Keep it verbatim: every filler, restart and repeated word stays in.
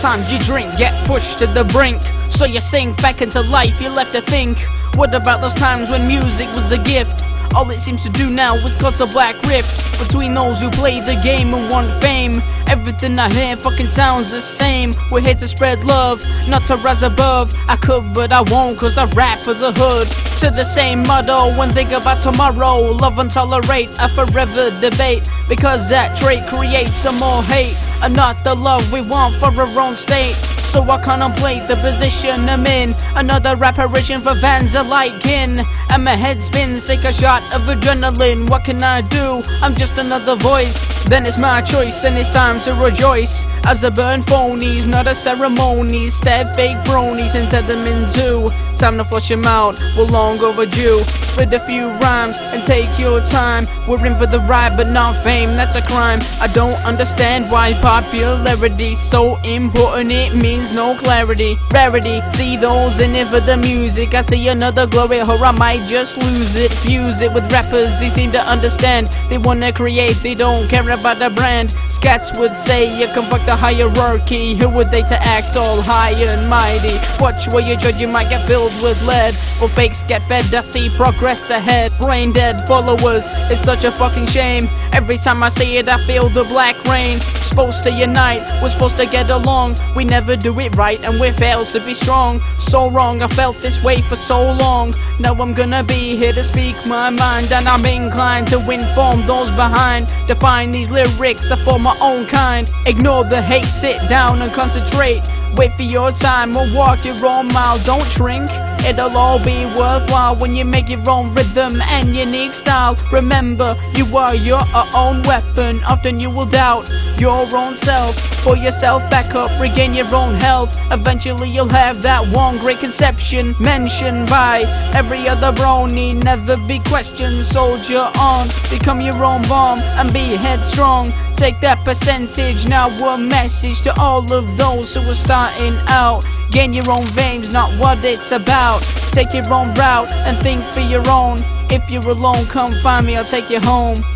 Sometimes you drink, get pushed to the brink, so you sink back into life, you're left to think. What about those times when music was a gift? All it seems to do now is cause a black rift between those who play the game and want fame. Everything I hear fucking sounds the same. We're here to spread love, not to rise above. I could but I won't, cause I rap for the hood. To the same motto when think about tomorrow. Love and tolerate a forever debate, because that trait creates some more hate, and not the love we want for our own state. So I contemplate the position I'm in, another apparition for fans alike in. And my head spins, take a shot of adrenaline. What can I do? I'm just another voice. Then it's my choice and it's time to rejoice, as I burn phonies, not a ceremony. Stab fake bronies and set them in two. Time to flush them out, we're long overdue. Spit a few rhymes and take your time. We're in for the ride but not fame, that's a crime. I don't understand why popularity's so important, it means no clarity. Rarity, see those in it for the music. I see another glory or I might just lose it. Fuse it with rappers, they seem to understand. They wanna create, they don't care about the brand. Scats would say you can fuck the hierarchy. Who would they to act all high and mighty? Watch where you judge, you might get filled with lead. Well, fakes get fed, I see progress ahead. Brain dead followers, it's such a fucking shame. Every time I see it I feel the black rain. Supposed to unite, we're supposed to get along. We never do it right and we fail to be strong. So wrong, I felt this way for so long. Now I'm gonna be here to speak my mind, and I'm inclined to inform those behind. Define these lyrics are for my own kind. Ignore the hate, sit down and concentrate. Wait for your time or walk your own mile, don't shrink. It'll all be worthwhile when you make your own rhythm and unique style. Remember, you are your own weapon. Often you will doubt your own self. Pull yourself back up, regain your own health. Eventually you'll have that one great conception mentioned by every other brony. Never be questioned, soldier on. Become your own bomb and be headstrong. Take that percentage, now a message to all of those who are starting out. Gain your own veins, not what it's about. Take your own route and think for your own. If you're alone, come find me, I'll take you home.